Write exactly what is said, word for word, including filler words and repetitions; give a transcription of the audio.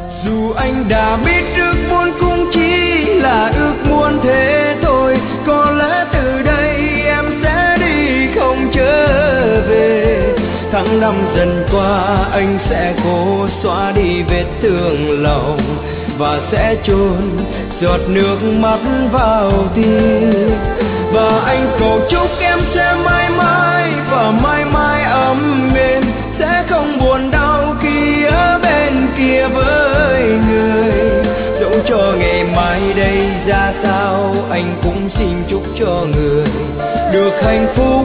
Dù anh đã biết ước muốn cũng chỉ là ước muốn thế thôi, có lẽ từ đây em sẽ đi không trở về. Tháng năm dần qua anh sẽ cố xóa đi vết thương lòng, và sẽ chôn giọt nước mắt vào tim. Và anh cầu chúc em sẽ mãi mãi và mãi mãi ấm êm, sẽ không buồn đau khi ở bên kia với người. Dẫu cho ngày mai đây ra sao, anh cũng xin chúc cho người được hạnh phúc